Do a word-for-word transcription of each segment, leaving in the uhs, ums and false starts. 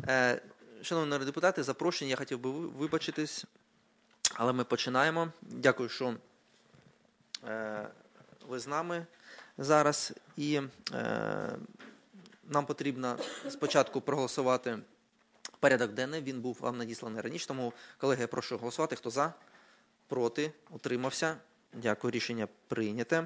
Шановні народні депутати, запрошені, я хотів би вибачитись, але ми починаємо. Дякую, що ви з нами зараз. І нам потрібно спочатку проголосувати порядок денний, він був вам надісланий раніше, тому, колеги, я прошу голосувати. Хто за? Проти? Утримався? Дякую, рішення прийняте.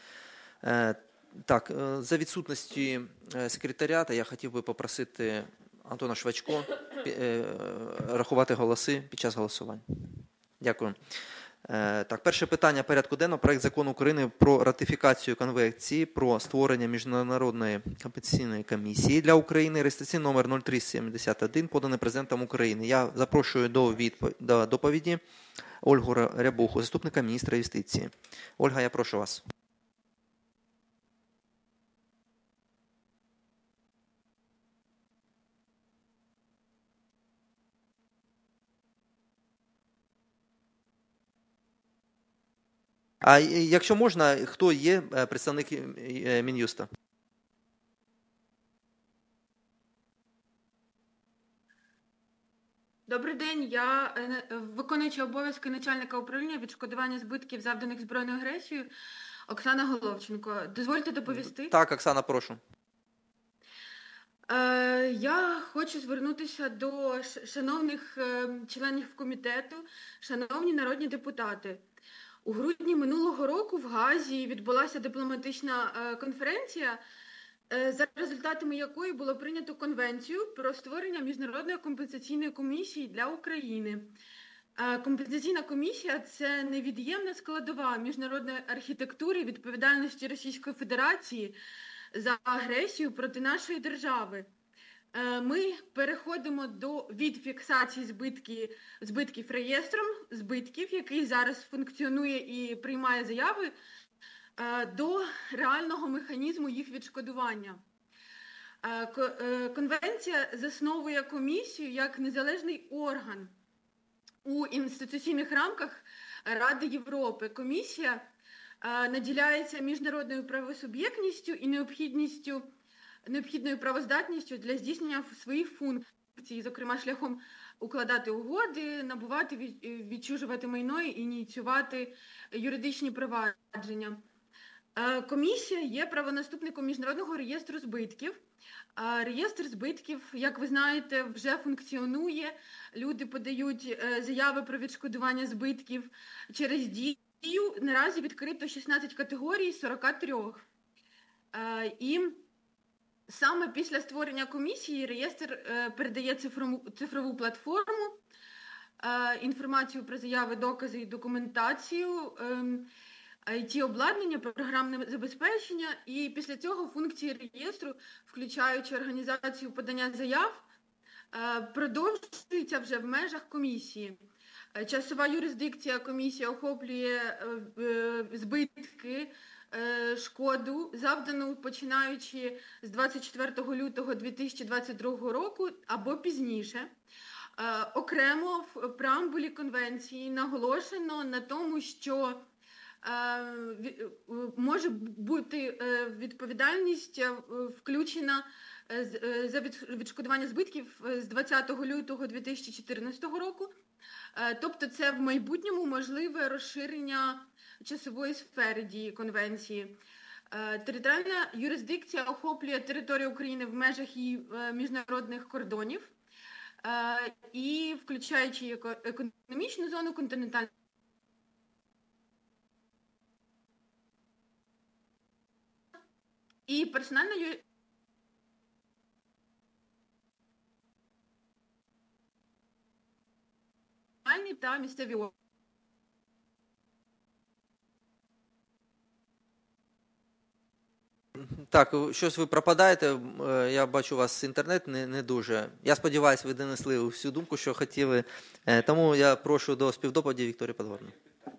Так, за відсутності секретаріата я хотів би попросити Антона Швачко рахувати голоси під час голосування. Дякую. Так, перше питання порядку денного. Проект закону України про ратифікацію Конвенції про створення Міжнародної компетенційної комісії для України, реєстраційний номер нуль три сімдесят один, поданий Президентом України. Я запрошую до, відпов... до доповіді Ольгу Рябуху, заступника міністра юстиції. Ольга, я прошу вас. А якщо можна, хто є представник Мін'юста? Добрий день, я виконуюча обов'язки начальника управління відшкодування збитків, завданих збройною агресією, Оксана Головченко. Дозвольте доповісти? Так, Оксана, прошу. Я хочу звернутися до шановних членів комітету, шановні народні депутати. У грудні минулого року в Гаазі відбулася дипломатична конференція, за результатами якої було прийнято Конвенцію про створення Міжнародної компенсаційної комісії для України. Компенсаційна комісія – це невід'ємна складова міжнародної архітектури відповідальності Російської Федерації за агресію проти нашої держави. Ми переходимо до від фіксації збитків, збитків реєстром збитків, який зараз функціонує і приймає заяви, до реального механізму їх відшкодування. Конвенція засновує комісію як незалежний орган у інституційних рамках Ради Європи. Комісія наділяється міжнародною правосуб'єктністю і необхідністю необхідною правоздатністю для здійснення своїх функцій, зокрема шляхом укладати угоди, набувати, відчужувати майно і ініціювати юридичні провадження. Комісія є правонаступником Міжнародного реєстру збитків. Реєстр збитків, як ви знаєте, вже функціонує. Люди подають заяви про відшкодування збитків через Дію. Наразі відкрито шістнадцять категорій з сорока трьох. І саме після створення комісії реєстр передає цифрову, цифрову платформу, інформацію про заяви, докази і документацію, ай ті-обладнання, програмне забезпечення, і після цього функції реєстру, включаючи організацію подання заяв, продовжуються вже в межах комісії. Часова юрисдикція комісії охоплює збитки, шкоду, завдану починаючи з двадцять четвертого лютого дві тисячі двадцять другого року або пізніше. Окремо в преамбулі конвенції наголошено на тому, що може бути відповідальність включена за відшкодування збитків з двадцятого лютого дві тисячі чотирнадцятого року. Тобто це в майбутньому можливе розширення часової сфери дії конвенції. Територіальна юрисдикція охоплює територію України в межах її міжнародних кордонів і включаючи економічну зону, континентальну і персональна юрисдикція та місцеві органи. Так, щось ви пропадаєте, я бачу у вас інтернет не, не дуже. Я сподіваюся, ви донесли всю думку, що хотіли. Тому я прошу до співдоповіді Вікторії Подгорну.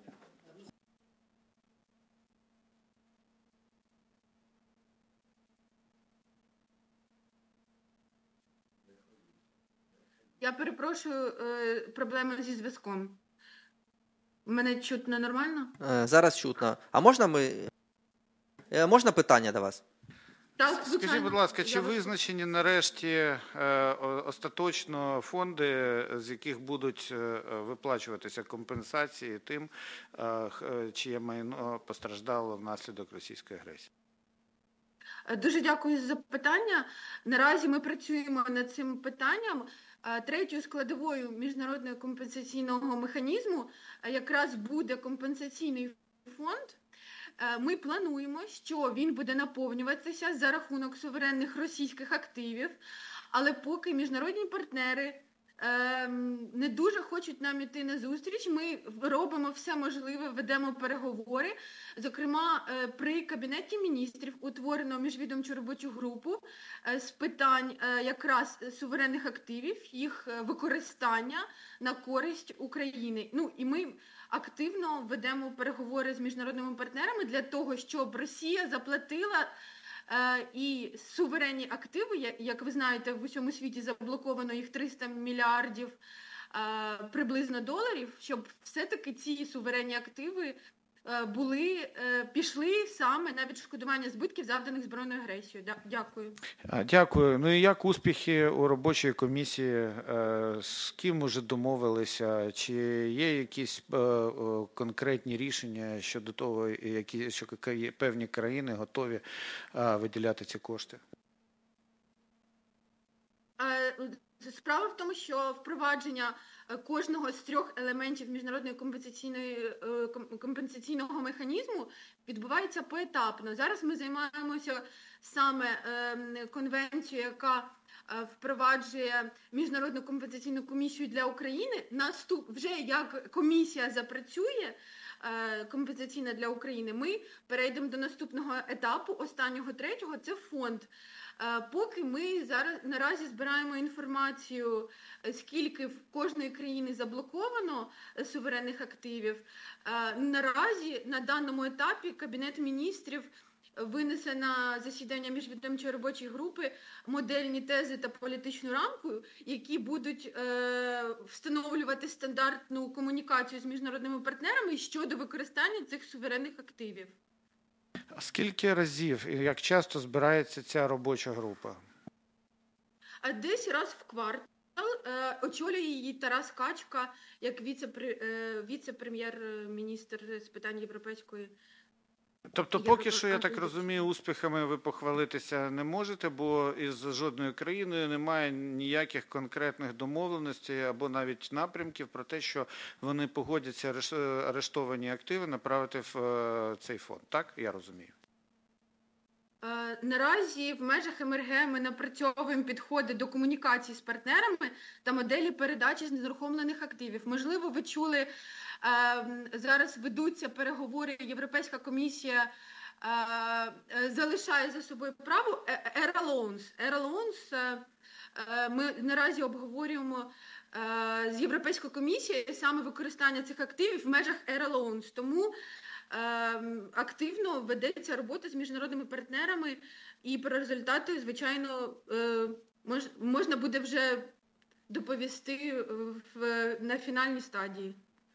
Я перепрошую, проблеми зі зв'язком. Мене чутно нормально? Зараз чутно. А можна ми... Можна питання до вас? Так, звичайно. Скажіть, будь ласка, чи Я вас- визначені нарешті е, о- остаточно фонди, з яких будуть е, виплачуватися компенсації тим, е, х- чиє майно постраждало внаслідок російської агресії? Дуже дякую за запитання. Наразі ми працюємо над цим питанням. Е, Третьою складовою міжнародного компенсаційного механізму е, якраз буде компенсаційний фонд. Е, Ми плануємо, що він буде наповнюватися за рахунок суверенних російських активів, але поки міжнародні партнери ем, не дуже хочуть нам іти на зустріч, ми робимо все можливе, ведемо переговори. Зокрема, е, при Кабінеті міністрів утворено міжвідомчу робочу групу е, з питань е, якраз суверенних активів, їх е, використання на користь України. Ну і ми активно ведемо переговори з міжнародними партнерами для того, щоб Росія заплатила е, і суверенні активи, я- як ви знаєте, в усьому світі заблоковано їх триста мільярдів е, приблизно доларів, щоб все-таки ці суверенні активи е, були, е, пішли саме на відшкодування збитків, завданих збройною агресією. Дя- Дякую. А, Дякую. Ну і як успіхи у робочої комісії? Е, З ким уже домовилися? Чи є якісь е, е, конкретні рішення щодо того, які що ка- певні країни готові е, виділяти ці кошти? Е, Справа в тому, що впровадження е, кожного з трьох елементів міжнародної компенсаційної е, ком- компенсаційного механізму відбувається поетапно. Зараз ми займаємося саме е, конвенцією, яка е, впроваджує міжнародну компенсаційну комісію для України. Наступ вже як комісія запрацює. е, Компенсаційна для України, ми перейдемо до наступного етапу, останнього третього, це фонд. Е, Поки ми зараз наразі збираємо інформацію, е, скільки в кожної країни заблоковано е, суверенних активів, е, наразі на даному етапі Кабінет міністрів винесе на засідання міжвідомчої робочої групи модельні тези та політичну рамку, які будуть е, встановлювати стандартну комунікацію з міжнародними партнерами щодо використання цих суверенних активів. А скільки разів і як часто збирається ця робоча група? А десь раз в квартал е, очолює її Тарас Качка як віце-пре- е, віце-прем'єр-міністр з питань європейської. Тобто, Я поки роз- що, я так роз- розумію, успіхами ви похвалитися не можете, бо із жодною країною немає ніяких конкретних домовленостей або навіть напрямків про те, що вони погодяться ареш- арештовані активи направити в е, цей фонд. Так, я розумію. Е, Наразі в межах ем ер ге ми напрацьовуємо підходи до комунікації з партнерами та моделі передачі з нерухомлених активів. Можливо, ви чули, е, зараз ведуться переговори, Європейська комісія е, е, залишає за собою право Air Loans. Air Loans, е, е, ми наразі обговорюємо е, з Європейською комісією саме використання цих активів в межах Air Loans. Тому Ем, активно ведеться робота з міжнародними партнерами, і про результати, звичайно, е, мож, можна буде вже доповісти в, на фінальній стадії.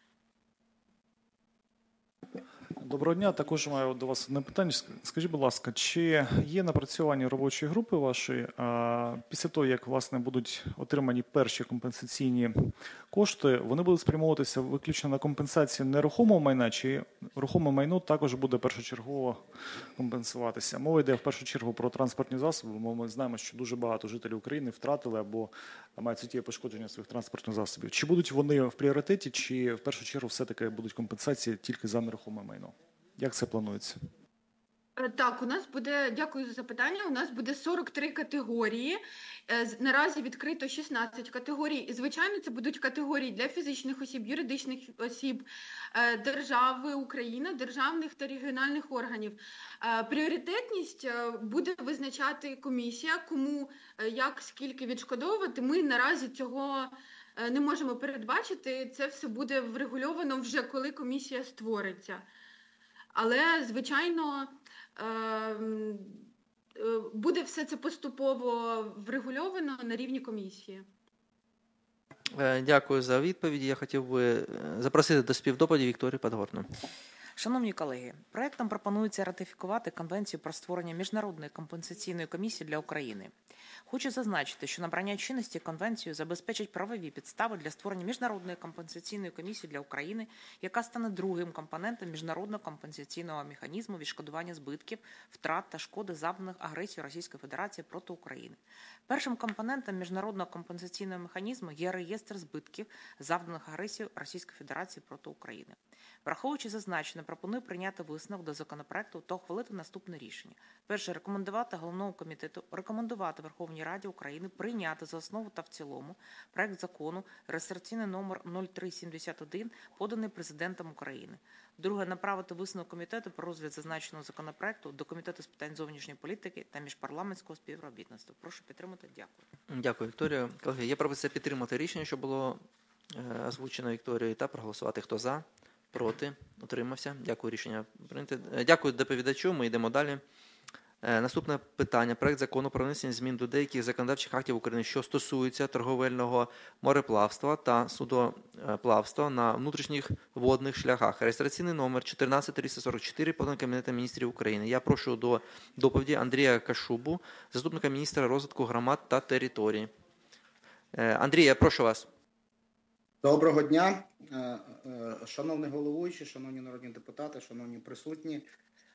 Доброго дня. Також маю до вас одне питання. Скажіть, будь ласка, чи є напрацювання робочої групи вашої а, після того, як, власне, будуть отримані перші компенсаційні кошти, вони будуть спрямовуватися виключно на компенсацію нерухомого майна, чи рухоме майно також буде першочергово компенсуватися? Мова йде в першу чергу про транспортні засоби, бо ми знаємо, що дуже багато жителів України втратили або мають суттєві пошкодження своїх транспортних засобів. Чи будуть вони в пріоритеті, чи в першу чергу все-таки будуть компенсації тільки за нерухоме майно? Як це планується? Так, у нас буде, дякую за запитання, у нас буде сорок три категорії, наразі відкрито шістнадцять категорій, і, звичайно, це будуть категорії для фізичних осіб, юридичних осіб, держави Україна, державних та регіональних органів. Пріоритетність буде визначати комісія, кому, як, скільки відшкодовувати. Ми наразі цього не можемо передбачити, це все буде врегульовано вже, коли комісія створиться. Але, звичайно, буде все це поступово врегульовано на рівні комісії. Дякую за відповіді. Я хотів би запросити до співдоповіді Вікторію Подгорну. Шановні колеги, проектом пропонується ратифікувати Конвенцію про створення Міжнародної компенсаційної комісії для України. Хочу зазначити, що набрання чинності Конвенцією забезпечить правові підстави для створення Міжнародної компенсаційної комісії для України, яка стане другим компонентом Міжнародного компенсаційного механізму відшкодування збитків, втрат та шкоди, завданих агресією Російської Федерації проти України. Першим компонентом Міжнародного компенсаційного механізму є реєстр збитків, завданих агресією Російської Федерації проти України. Враховуючи зазначене, пропоную прийняти висновок до законопроекту та ухвалити наступне рішення. Перше, рекомендувати Головному комітету рекомендувати Верховній Раді України прийняти за основу та в цілому проект закону реєстраційний номер нуль три сімдесят один, поданий Президентом України. Друге, направити висновок комітету про розгляд зазначеного законопроекту до Комітету з питань зовнішньої політики та міжпарламентського співробітництва. Прошу підтримати. Дякую. Дякую, Вікторія. Колеги, є пропозиція підтримати рішення, що було е, озвучено Вікторією, та проголосувати. Хто за? Проти? Утримався? Дякую, рішення прийнято. Дякую доповідачу, ми йдемо далі. Наступне питання. Проект закону про внесення змін до деяких законодавчих актів України, що стосуються торговельного мореплавства та судоплавства на внутрішніх водних шляхах. Реєстраційний номер чотирнадцять триста сорок чотири, поданий Кабінетом міністрів України. Я прошу до доповіді Андрія Кашубу, заступника міністра розвитку громад та територій. Андрій, я прошу вас. Доброго дня, шановний головуючий, шановні народні депутати, шановні присутні.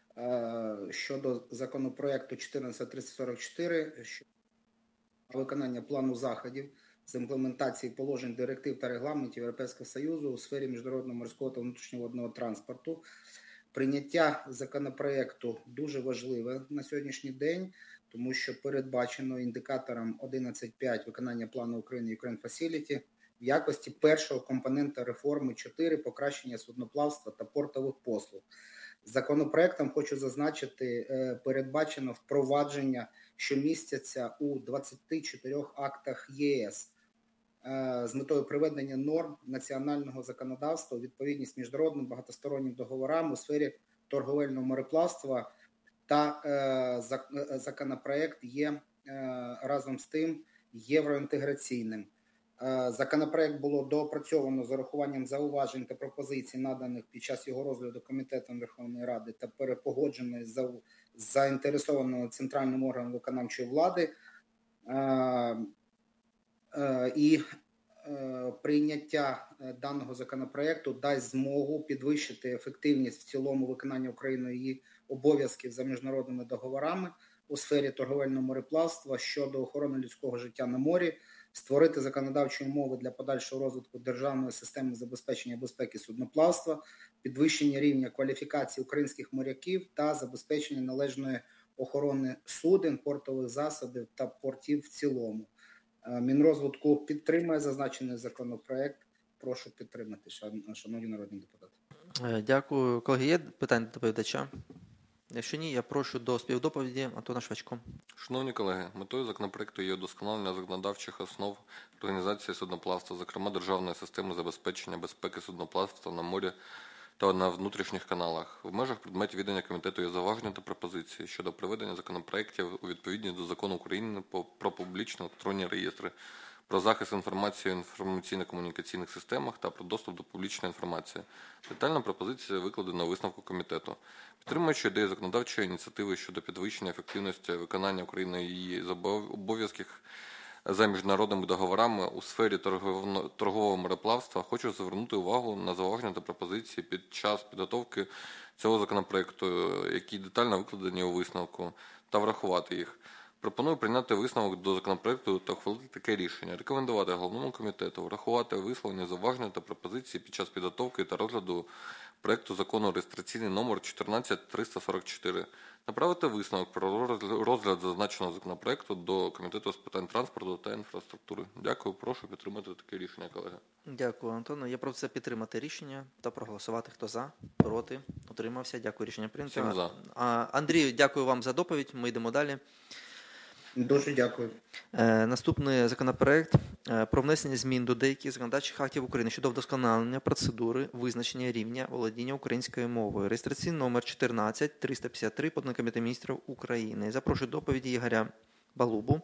Щодо законопроекту чотирнадцять триста сорок чотири, щодо виконання плану заходів з імплементації положень директив та регламентів Європейського Союзу у сфері міжнародного морського та внутрішньоводного транспорту. Прийняття законопроекту дуже важливе на сьогоднішній день, тому що передбачено індикатором одинадцять п'ять виконання плану України Ukraine Facility в якості першого компонента реформи чотири покращення судноплавства та портових послуг. Законопроектом, хочу зазначити, передбачено впровадження, що містяться у двадцяти чотирьох актах ЄС з метою приведення норм національного законодавства у відповідність міжнародним багатостороннім договорам у сфері торговельного мореплавства, та законопроект є разом з тим євроінтеграційним. Законопроект було доопрацьовано з урахуванням зауважень та пропозицій, наданих під час його розгляду Комітетом Верховної Ради та перепогоджений з заінтересованим центральним органом виконавчої влади. І прийняття даного законопроекту дасть змогу підвищити ефективність в цілому виконання Україною її обов'язків за міжнародними договорами у сфері торговельного мореплавства щодо охорони людського життя на морі, створити законодавчі умови для подальшого розвитку державної системи забезпечення безпеки судноплавства, підвищення рівня кваліфікації українських моряків та забезпечення належної охорони суден, портових засобів та портів в цілому. Мінрозвитку підтримує зазначений законопроект. Прошу підтримати, шановні народні депутати. Дякую. Колеги, є питання до доповідача? Якщо ні, я прошу до співдоповіді Антона Швачко. Шановні колеги, метою законопроекту є удосконалення законодавчих основ організації судноплавства, зокрема державної системи забезпечення безпеки судноплавства на морі та на внутрішніх каналах. В межах предметів відання комітету є зауваження та пропозиції щодо приведення законопроектів у відповідність до Закону України про публічні електронні реєстри, про захист інформації в інформаційно-комунікаційних системах та про доступ до публічної інформації. Детальна пропозиція викладена у висновку комітету. Підтримуючи ідею законодавчої ініціативи щодо підвищення ефективності виконання Україною її обов'язків за міжнародними договорами у сфері торгового мореплавства, хочу звернути увагу на зауваження та пропозиції під час підготовки цього законопроекту, які детально викладені у висновку, та врахувати їх. Пропоную прийняти висновок до законопроекту та ухвалити таке рішення. Рекомендувати Головному комітету врахувати висловлені зауваження та пропозиції під час підготовки та розгляду проекту закону реєстраційний номер чотирнадцять триста сорок чотири. Направити висновок про розгляд зазначеного законопроекту до Комітету з питань транспорту та інфраструктури. Дякую, прошу підтримати таке рішення, колеги. Дякую, Антоне. Я прошу підтримати рішення та проголосувати. Хто за, проти, утримався. Дякую, рішення прийнято. Всім за. Андрію, дякую вам за доповідь. Ми йдемо далі. Дуже дякую. Е, наступний законопроект е, про внесення змін до деяких законодавчих актів України щодо вдосконалення процедури визначення рівня володіння українською мовою. Реєстраційний номер чотирнадцять триста п'ятдесят три, поданий Кабінетом міністрів України. Запрошую доповіді Ігоря Балубу,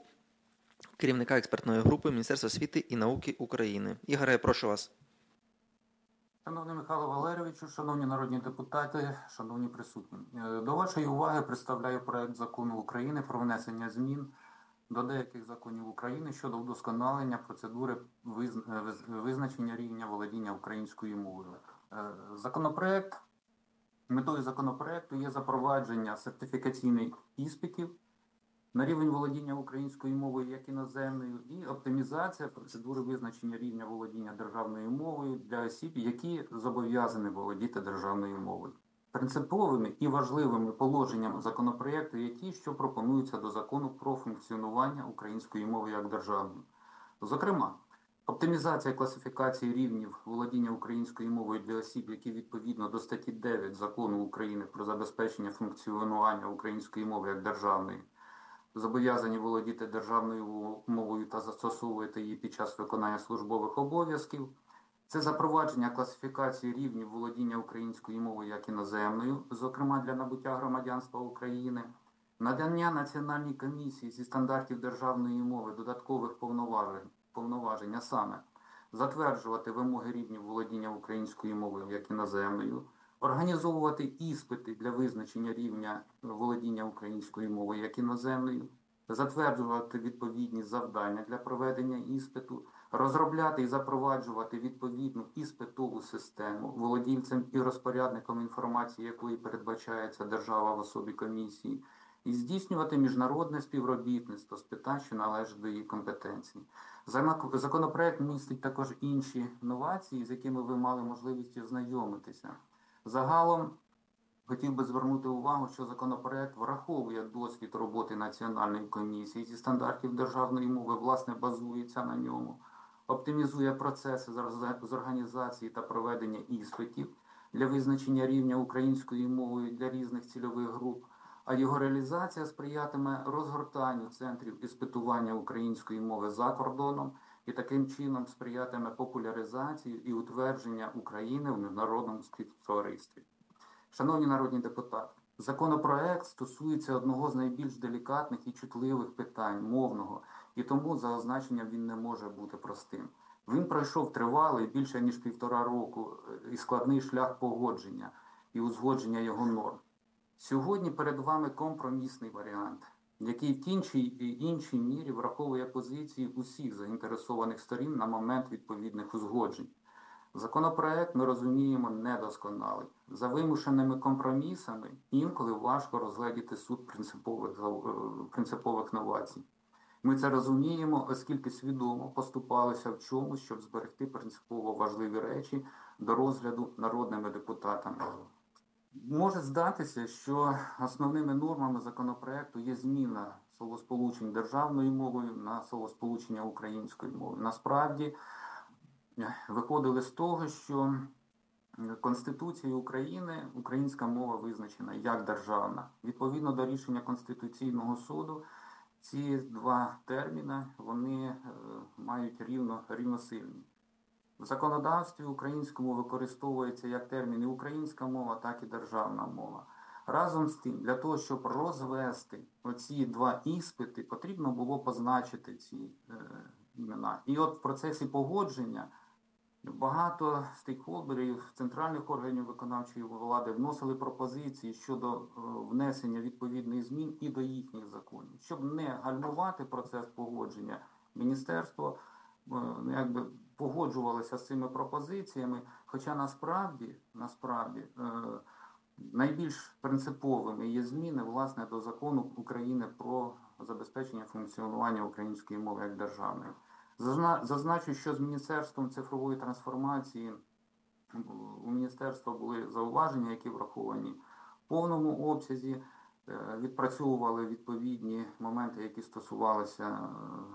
керівника експертної групи Міністерства освіти і науки України. Ігоре, я прошу вас. Шановний Михайло Валерійовичу, шановні народні депутати, шановні присутні. До вашої уваги представляю проект закону України про внесення змін до деяких законів України щодо вдосконалення процедури визначення рівня володіння українською мовою. Законопроект, метою законопроекту є запровадження сертифікаційних іспитів на рівень володіння українською мовою як іноземною і оптимізація процедури визначення рівня володіння державною мовою для осіб, які зобов'язані володіти державною мовою. Принциповими і важливими положеннями законопроекту є ті, що пропонуються до закону про функціонування української мови як державної. Зокрема, оптимізація класифікації рівнів володіння українською мовою для осіб, які відповідно до статті дев'ять Закону України про забезпечення функціонування української мови як державної зобов'язані володіти державною мовою та застосовувати її під час виконання службових обов'язків. Це запровадження класифікації рівнів володіння українською мовою як іноземною, зокрема для набуття громадянства України, надання Національній комісії зі стандартів державної мови додаткових повноважень, повноважень, а саме затверджувати вимоги рівнів володіння українською мовою як іноземною, організовувати іспити для визначення рівня володіння українською мовою як іноземною, затверджувати відповідні завдання для проведення іспиту, розробляти і запроваджувати відповідну іспитову систему, володільцем і розпорядником інформації, якої передбачається держава в особі комісії, і здійснювати міжнародне співробітництво з питань, що належать до її компетенції. Законопроект містить також інші новації, з якими ви мали можливість ознайомитися. Загалом хотів би звернути увагу, що законопроект враховує досвід роботи Національної комісії зі стандартів державної мови, власне, базується на ньому, оптимізує процеси з організації та проведення іспитів для визначення рівня української мовою для різних цільових груп, а його реалізація сприятиме розгортанню центрів іспитування української мови за кордоном і таким чином сприятиме популяризації і утвердження України в міжнародному співтоваристві. Шановні народні депутати, законопроект стосується одного з найбільш делікатних і чутливих питань мовного, і тому за означенням він не може бути простим. Він пройшов тривалий, більше ніж півтора року, і складний шлях погодження і узгодження його норм. Сьогодні перед вами компромісний варіант, який в тій і іншій мірі враховує позиції усіх заінтересованих сторін на момент відповідних узгоджень. Законопроект, ми розуміємо, недосконалий. За вимушеними компромісами інколи важко розгледіти суть принципових, принципових новацій. Ми це розуміємо, оскільки свідомо поступалися в чомусь, щоб зберегти принципово важливі речі до розгляду народними депутатами. Може здатися, що основними нормами законопроекту є зміна словосполучень державною мовою на словосполучення українською мовою. Насправді, виходили з того, що Конституцією України українська мова визначена як державна. Відповідно до рішення Конституційного суду, ці два терміни, вони мають рівно, рівносильні. В законодавстві українському використовується як термін і українська мова, так і державна мова. Разом з тим, для того, щоб розвести оці два іспити, потрібно було позначити ці е, імена. І от в процесі погодження багато стейкхолдерів, центральних органів виконавчої влади вносили пропозиції щодо е, внесення відповідних змін і до їхніх законів. Щоб не гальмувати процес погодження, міністерство е, якби погоджувалися з цими пропозиціями, хоча насправді, насправді е, найбільш принциповими є зміни, власне, до закону України про забезпечення функціонування української мови як державної. Зазначу, що з Міністерством цифрової трансформації у міністерства були зауваження, які враховані в повному обсязі, відпрацьовували відповідні моменти, які стосувалися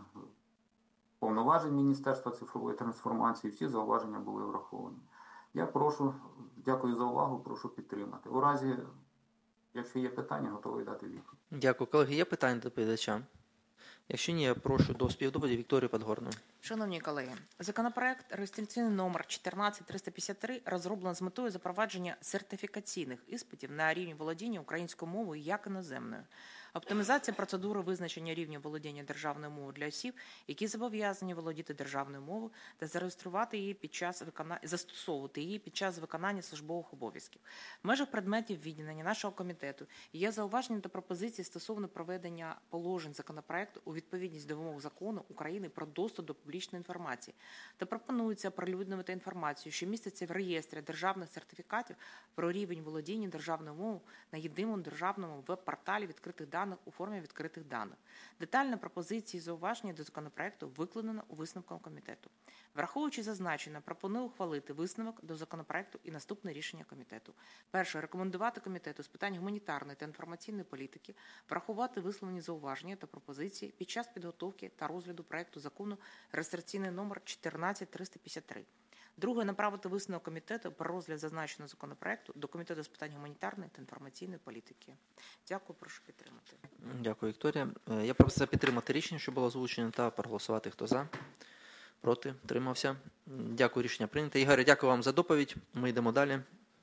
повноважень Міністерства цифрової трансформації, всі зауваження були враховані. Я прошу, дякую за увагу, прошу підтримати. У разі, якщо є питання, готовий дати відповідь. Дякую. Колеги, є питання до доповідача? Якщо ні, я прошу до співдоповіді Вікторію Подгорну. Шановні колеги, законопроект реєстраційний номер чотирнадцять триста п'ятдесят три розроблено з метою запровадження сертифікаційних іспитів на рівні володіння українською мовою як іноземною. оптимізація процедури визначення рівня володіння державною мовою для осіб, які зобов'язані володіти державною мовою та зареєструвати її під час виконання, застосовувати її під час виконання службових обов'язків. В межах предметів відділення нашого комітету є зауваження та пропозиції стосовно проведення положень законопроекту у відповідність до вимог закону України про доступ до публічної інформації та пропонується оприлюднювати інформацію, що міститься в реєстрі державних сертифікатів про рівень володіння державною мовою на єдиному державному веб-порталі відкритих даних у формі відкритих даних. Детальні пропозиції і зауваження до законопроекту викладено у висновку комітету. Враховуючи зазначене, пропоную ухвалити висновок до законопроекту і наступне рішення комітету. Перше. Рекомендувати комітету з питань гуманітарної та інформаційної політики врахувати висловлені зауваження та пропозиції під час підготовки та розгляду проекту закону реєстраційний номер чотирнадцять триста п'ятдесят три. Друге. Направити висновок комітету про розгляд зазначеного законопроекту до комітету з питань гуманітарної та інформаційної політики. Дякую, прошу підтримати. Дякую, Вікторія. Я прошу підтримати рішення, що було озвучено, та проголосувати. Хто за? Проти? Тримався? Дякую, рішення прийнято. Ігорю, дякую вам за доповідь. Ми йдемо далі.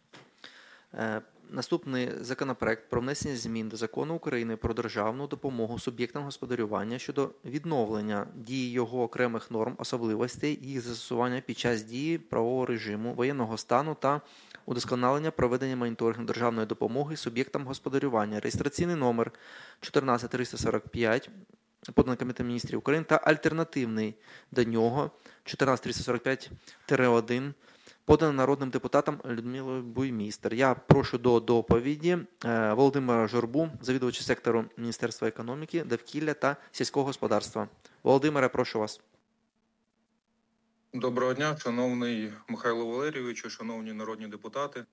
Наступний законопроект про внесення змін до Закону України про державну допомогу суб'єктам господарювання щодо відновлення дії його окремих норм, особливостей їх застосування під час дії правового режиму, воєнного стану та удосконалення проведення моніторингу державної допомоги суб'єктам господарювання. Реєстраційний номер чотирнадцять триста сорок п'ять, поданий Кабінетом міністрів України, та альтернативний до нього чотирнадцять триста сорок п'ять один, поданий народним депутатом Людмилою Буймістер. Я прошу до доповіді Володимира Журбу, завідувача сектору Міністерства економіки, довкілля та сільського господарства. Володимире, прошу вас. Доброго дня, шановний Михайло Валерійовичу, шановні народні депутати.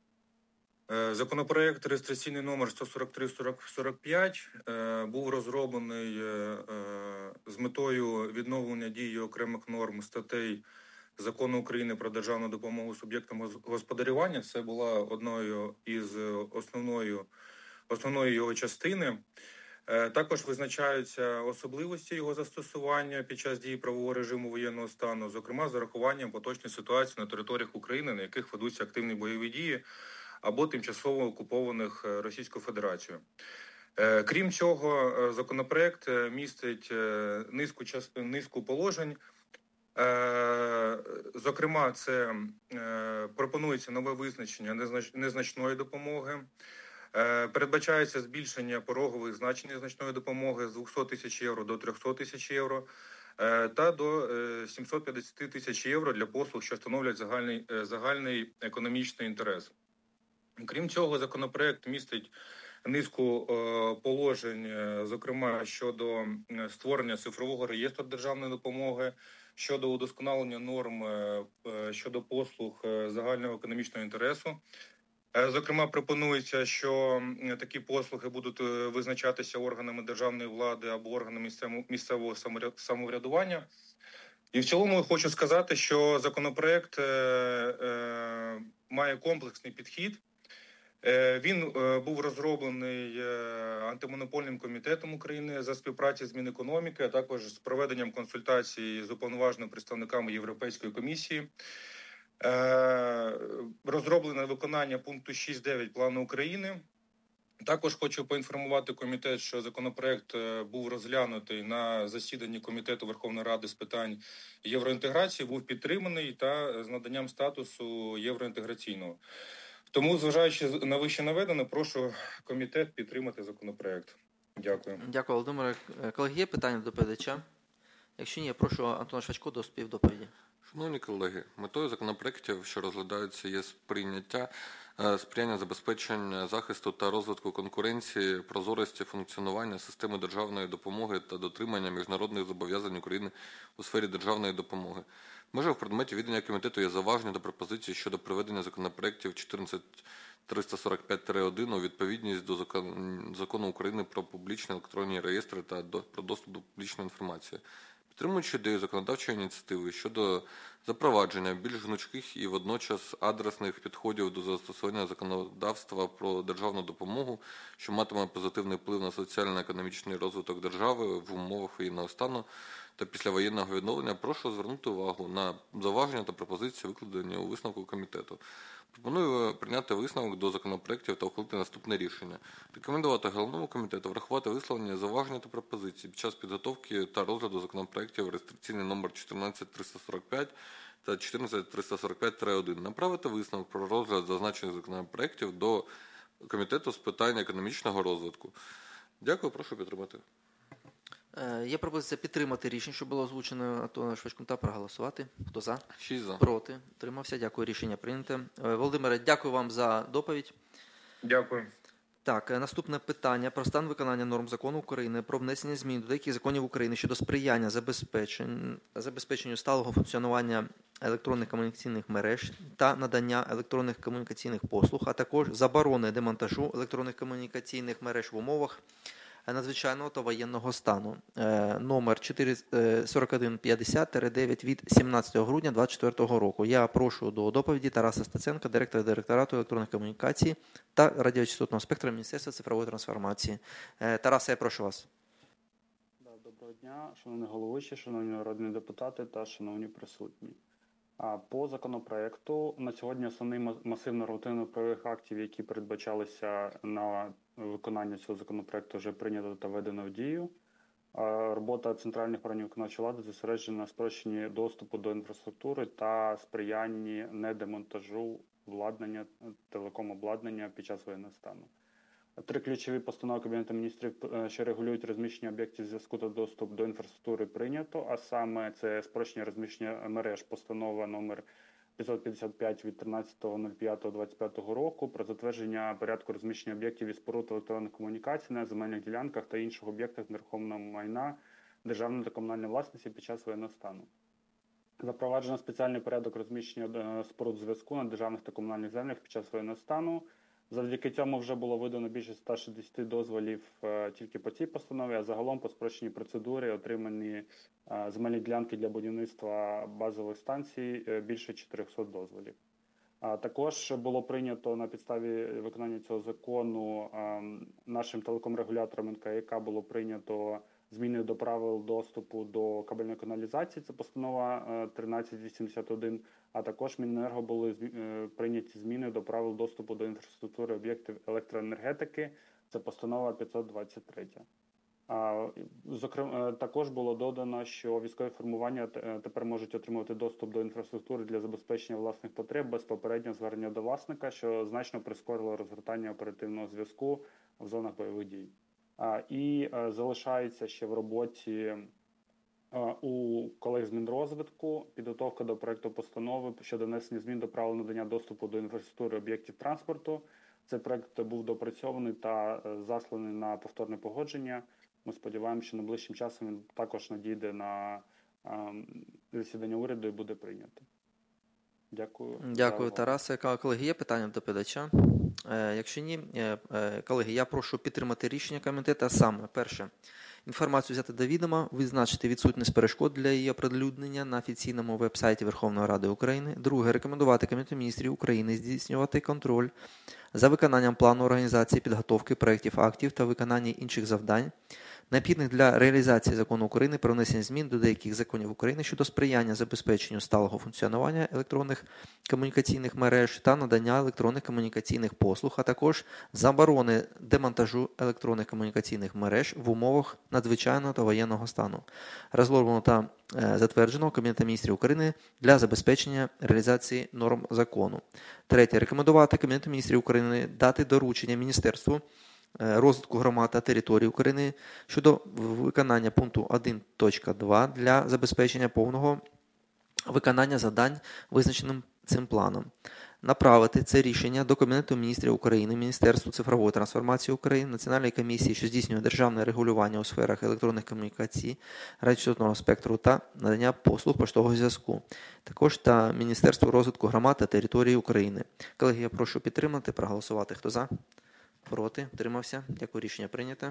Законопроект реєстраційний номер сто сорок три сорок п'ять був розроблений з метою відновлення дії окремих норм статей Закону України про державну допомогу суб'єктам господарювання. Це була одною із основною, основної його частини. Також визначаються особливості його застосування під час дії правового режиму воєнного стану, зокрема з урахуванням поточної ситуації на територіях України, на яких ведуться активні бойові дії або тимчасово окупованих Російською Федерацією. Крім цього, законопроект містить низку, низку положень. Зокрема, це пропонується нове визначення незначної допомоги, передбачається збільшення порогових значень незначної допомоги з двохсот тисяч євро до трьохсот тисяч євро та до сімсот п'ятдесят тисяч євро для послуг, що становлять загальний, загальний економічний інтерес. Крім цього, законопроект містить низку положень, зокрема щодо створення цифрового реєстру державної допомоги, щодо удосконалення норм щодо послуг загального економічного інтересу. Зокрема, пропонується, що такі послуги будуть визначатися органами державної влади або органами місцевого самоврядування. І в цілому хочу сказати, що законопроект має комплексний підхід. Він був розроблений антимонопольним комітетом України за співпраці з Мінекономіки, а також з проведенням консультацій з уповноваженими представниками Європейської комісії. Розроблене виконання пункту шість дев'ять Плану України. Також хочу поінформувати комітет, що законопроект був розглянутий на засіданні Комітету Верховної Ради з питань євроінтеграції, був підтриманий та з наданням статусу євроінтеграційного. Тому, зважаючи на вище наведене, прошу комітет підтримати законопроект. Дякую. Дякую, Володимире. Колеги, є питання до доповідача? Якщо ні, я прошу Антона Швачко до співдоповіді. Шановні колеги, метою законопроєктів, що розглядаються, є сприйняття, сприяння забезпечення захисту та розвитку конкуренції, прозорості функціонування системи державної допомоги та дотримання міжнародних зобов'язань України у сфері державної допомоги. В межах предметів відання комітету є зауваження та пропозиції щодо приведення законопроєктів чотирнадцять триста сорок п'ять один у відповідність до Закону України про публічні електронні реєстри та про доступ до публічної інформації. Підтримуючи ідею законодавчої ініціативи щодо запровадження більш гнучких і водночас адресних підходів до застосування законодавства про державну допомогу, що матиме позитивний вплив на соціально-економічний розвиток держави в умовах воєнного стану та післявоєнного відновлення, прошу звернути увагу на зауваження та пропозиції, викладені у висновку комітету. Пропоную прийняти висновок до законопроєктів та ухвалити наступне рішення. Рекомендувати головному комітету врахувати висловлені зауваження та пропозиції під час підготовки та розгляду законопроєктів реєстраційний номер чотирнадцять триста сорок п'ять та чотирнадцять триста сорок п'ять один. Направити висновок про розгляд зазначених законопроєктів до Комітету з питань економічного розвитку. Дякую, прошу підтримати. Є пропозиція підтримати рішення, що було озвучено Антоном Швачком, та проголосувати. Хто за? Шість за. Проти. Утримався. Дякую. Рішення прийнято. Володимире, дякую вам за доповідь. Дякую. Так, наступне питання про стан виконання норм закону України про внесення змін до деяких законів України щодо сприяння забезпеченню, забезпеченню сталого функціонування електронних комунікаційних мереж та надання електронних комунікаційних послуг, а також заборони демонтажу електронних комунікаційних мереж в умовах надзвичайного та воєнного стану. Номер сорок один п'ятдесят дев'ять від сімнадцятого грудня двадцять четвертого року. Я прошу до доповіді Тараса Стеценка, директора директорату електронних комунікацій та радіочастотного спектра Міністерства цифрової трансформації. Тарасе, я прошу вас. Доброго дня, шановні головуючі, шановні народні депутати та шановні присутні. По законопроекту на сьогодні основний масив нормативно-правових актів, які передбачалися на виконання цього законопроекту, вже прийнято та введено в дію. Робота центральних органів виконавчої влади зосереджена на спрощенні доступу до інфраструктури та сприянні недемонтажу обладнання, телеком-обладнання під час воєнного стану. Три ключові постанови Кабінету міністрів, що регулюють розміщення об'єктів зв'язку та доступ до інфраструктури, прийнято, а саме це спрощення розміщення мереж, постанова номер п'ятсот п'ятдесят п'ять від тринадцятого п'ятого двадцять п'ятого року про затвердження порядку розміщення об'єктів і споруд електронних комунікацій на земельних ділянках та інших об'єктах нерухомого майна державної та комунальної власності під час воєнного стану. Запроваджено спеціальний порядок розміщення споруд зв'язку на державних та комунальних землях під час воєнного стану. Завдяки цьому вже було видано більше ста шістдесяти дозволів е, тільки по цій постанові, а загалом по спрощеній процедурі отримані е, земельні ділянки для будівництва базових станцій е, більше чотирьохсот дозволів. А також було прийнято на підставі виконання цього закону е, нашим телекомрегулятором ен ка є ка було прийнято зміни до правил доступу до кабельної каналізації, це постанова тринадцять вісімдесят один, а також Міненерго були прийняті зміни до правил доступу до інфраструктури об'єктів електроенергетики, це постанова п'ятсот двадцять три. Зокрема, також було додано, що військові формування тепер можуть отримувати доступ до інфраструктури для забезпечення власних потреб без попереднього звернення до власника, що значно прискорило розгортання оперативного зв'язку в зонах бойових дій. І залишається ще в роботі у колег з Мінрозвитку підготовка до проекту постанови щодо внесення змін до правил надання доступу до інфраструктури об'єктів транспорту. Цей проект був допрацьований та засланий на повторне погодження. Ми сподіваємося, що найближчим часом він також надійде на засідання уряду і буде прийнятий. Дякую. Дякую, Тарасе. Колеги, є питання до доповідача? Якщо ні, колеги, я прошу підтримати рішення комітету. Саме, перше, інформацію взяти до відома, визначити відсутність перешкод для її оприлюднення на офіційному веб-сайті Верховної Ради України. Друге, рекомендувати Кабінету міністрів України здійснювати контроль за виконанням плану організації підготовки проєктів актів та виконання інших завдань, необхідних для реалізації Закону України про внесення змін до деяких законів України щодо сприяння забезпеченню сталого функціонування електронних комунікаційних мереж та надання електронних комунікаційних послуг, а також заборони демонтажу електронних комунікаційних мереж в умовах надзвичайного та воєнного стану, розроблено та затвердженого Кабінетом міністрів України для забезпечення реалізації норм закону. Третє. Рекомендувати Кабінету міністрів України дати доручення Міністерству розвитку громад та територій України щодо виконання пункту один точка два для забезпечення повного виконання завдань, визначеним цим планом. Направити це рішення до Кабінету міністрів України, Міністерству цифрової трансформації України, Національної комісії, що здійснює державне регулювання у сферах електронних комунікацій, радіочастотного спектру та надання послуг поштового зв'язку. Також та Міністерству розвитку громад та територій України. Колеги, я прошу підтримати, проголосувати. Хто за? Проти? Утримався? Дякую, рішення прийнято.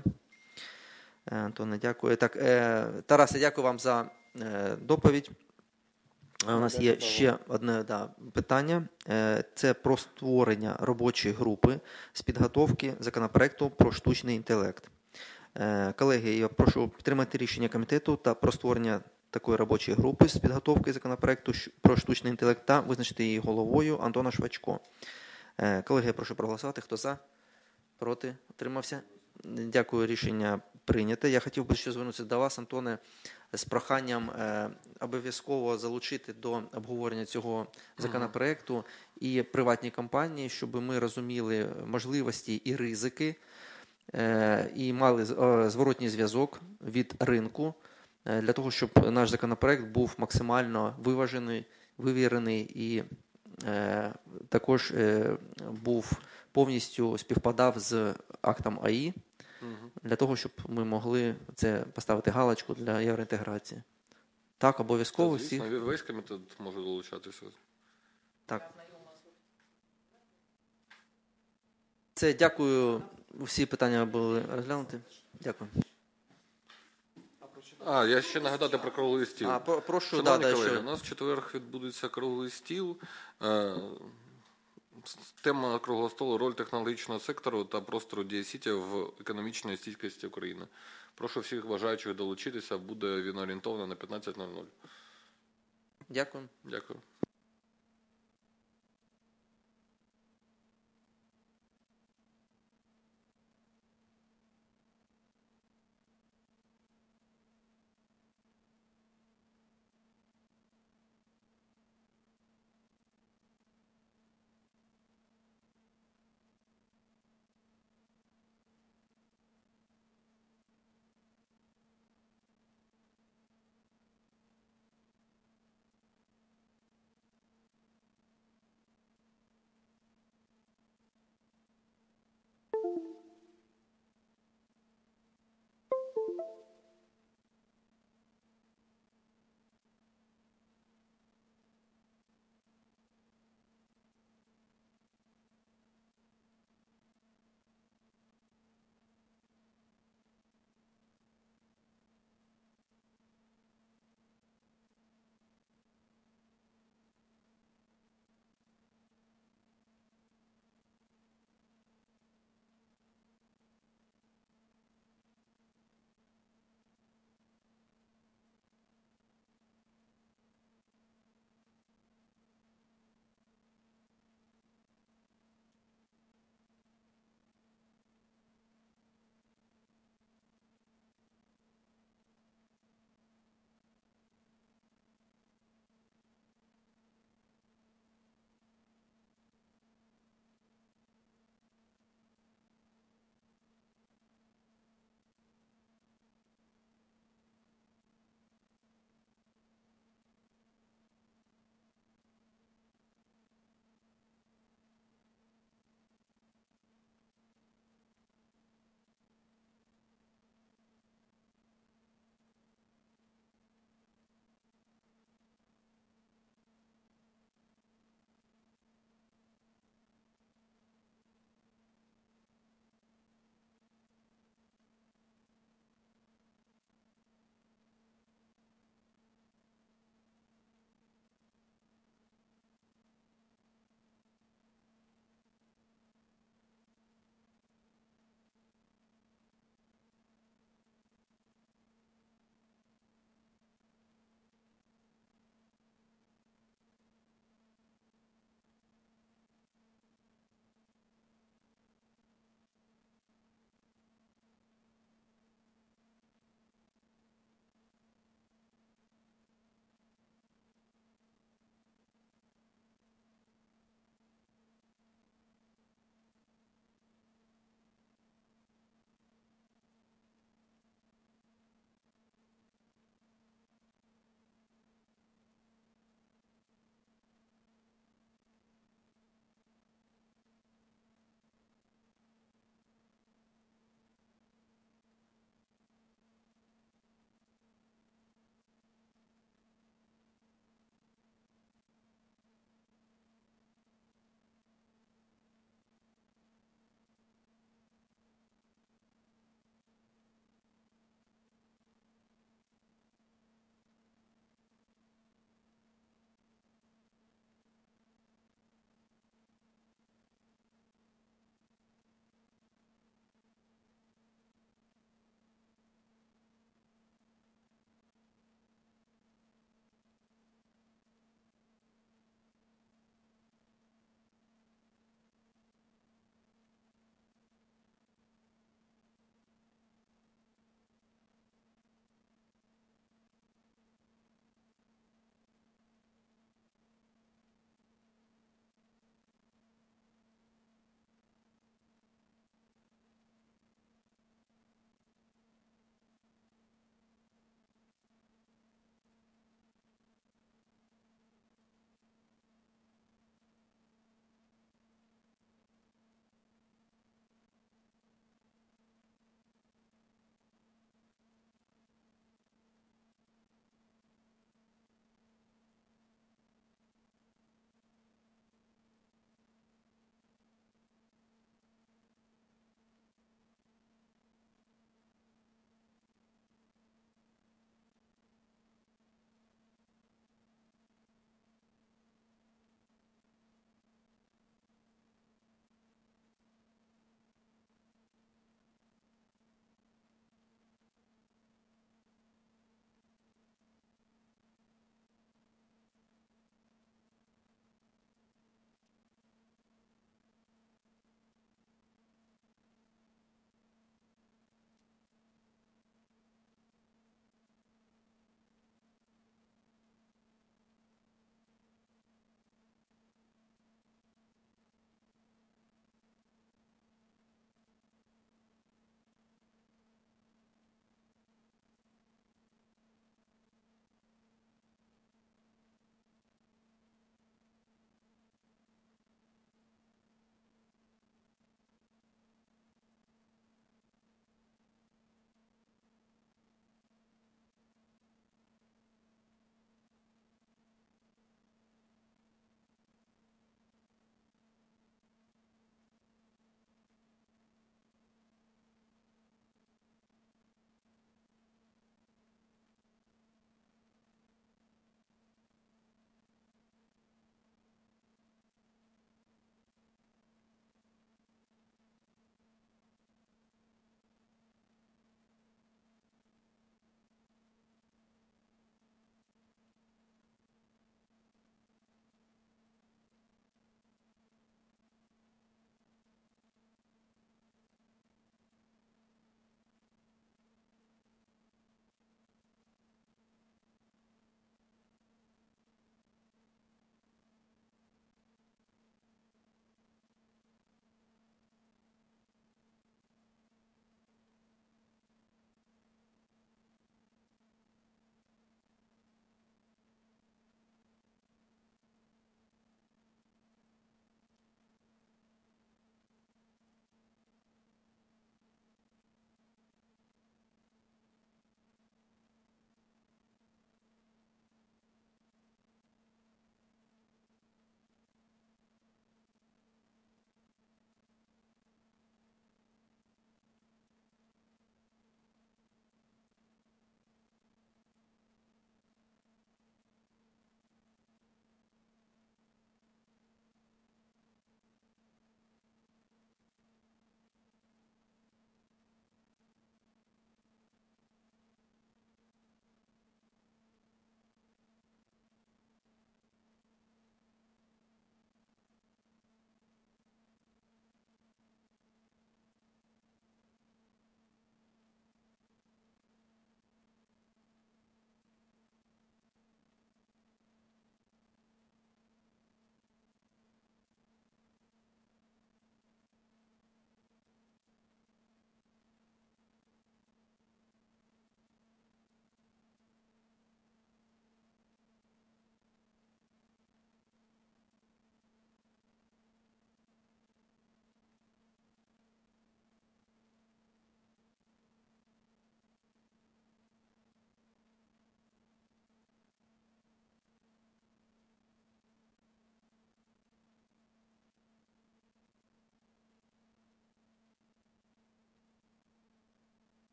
Антоне, дякую. Так, Тарасе, дякую вам за доповідь. У нас є ще одне да, питання. Це про створення робочої групи з підготовки законопроекту про штучний інтелект. Колеги, я прошу підтримати рішення комітету та про створення такої робочої групи з підготовки законопроекту про штучний інтелект та визначити її головою Антона Швачко. Колеги, я прошу проголосувати. Хто за? Проти? Утримався? Дякую, рішення прийнято. Я хотів би ще звернутися до вас, Антоне, з проханням е, обов'язково залучити до обговорення цього законопроекту і приватні компанії, щоб ми розуміли можливості і ризики, е, і мали е, зворотній зв'язок від ринку, е, для того, щоб наш законопроект був максимально виважений, вивірений і е, також е, був повністю співпадав з актом АІ, для того, щоб ми могли це поставити галочку для євроінтеграції. Так, обов'язково всі. Весь комітет може долучатися. Так. Це дякую. Всі питання були розглянуті. Дякую. А, я ще нагадати про круглий стіл. А, прошу, Шановні да, колеги, що... у нас в четвер відбудеться круглий стіл. Тема круглого столу – роль технологічного сектору та простору Дія-Сіті в економічній стійкості України. Прошу всіх бажаючих долучитися, буде він орієнтовано на п'ятнадцять нуль нуль. Дякую. Дякую.